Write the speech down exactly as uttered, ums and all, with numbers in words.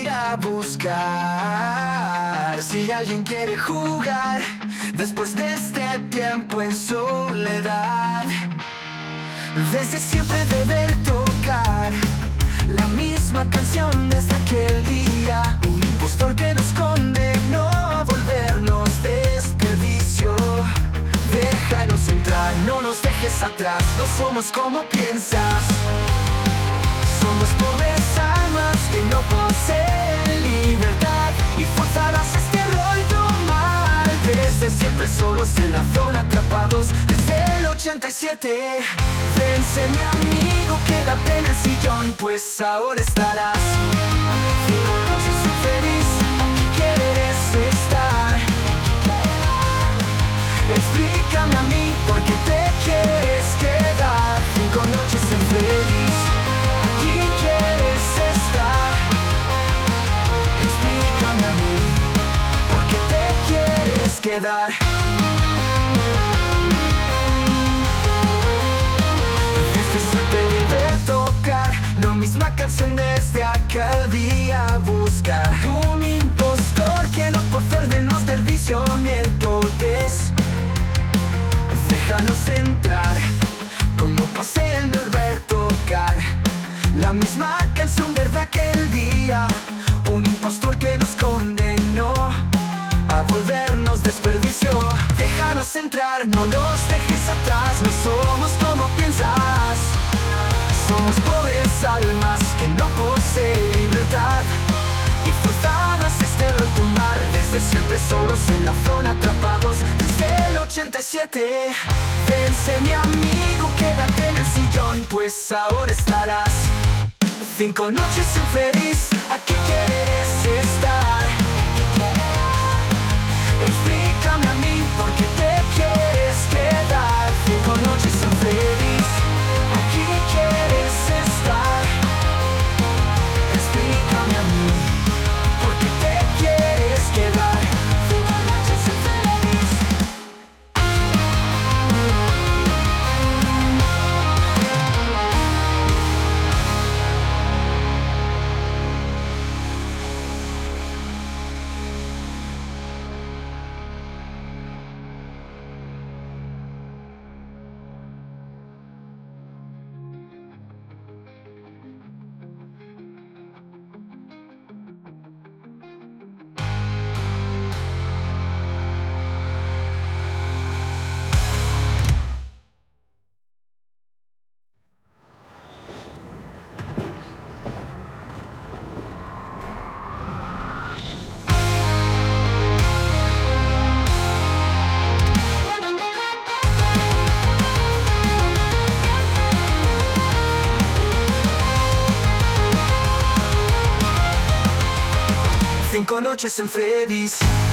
ir a buscar. Si alguien quiere jugar después de este tiempo en soledad, desde siempre debe tocar la misma canción desde aquel día. Un impostor que nos condenó a volvernos desperdicio. Déjanos entrar, no nos dejes atrás. No somos como piensas. Somos pobres almas que no poseen libertad y forzadas a este rollo mal. Desde siempre solos en la zona, atrapados desde el ochenta y siete. Vence mi amigo, quédate en el sillón, pues ahora estarás cinco noches infeliz. Aquí quieres estar. Explícame a mí por qué te quieres quedar. Cinco noches infeliz. Aquí quieres estar. Explícame a mí por qué te quieres quedar. Debe tocar la misma canción desde aquel día. Buscar un impostor que no por perdernos del vicio miércoles. Déjanos entrar, como pasé en el ver tocar la misma canción desde aquel día. Un impostor que nos condenó a volvernos desperdicio. Déjanos entrar, no nos dejes atrás. No somos como piensas. Somos pobres almas que no poseen libertad y forzadas a este retumbar. Desde siempre solos en la zona, atrapados desde el ochenta y siete. Vence mi amigo, quédate en el sillón, pues ahora estarás cinco noches infeliz. Aquí quieres estar. Explícame a mí por qué te quieres quedar. Cinco noches infeliz. Aquí quieres estar. Explícame a mí por qué te quieres quedar. Cinco noches infeliz. Cinco noches en Freddy's.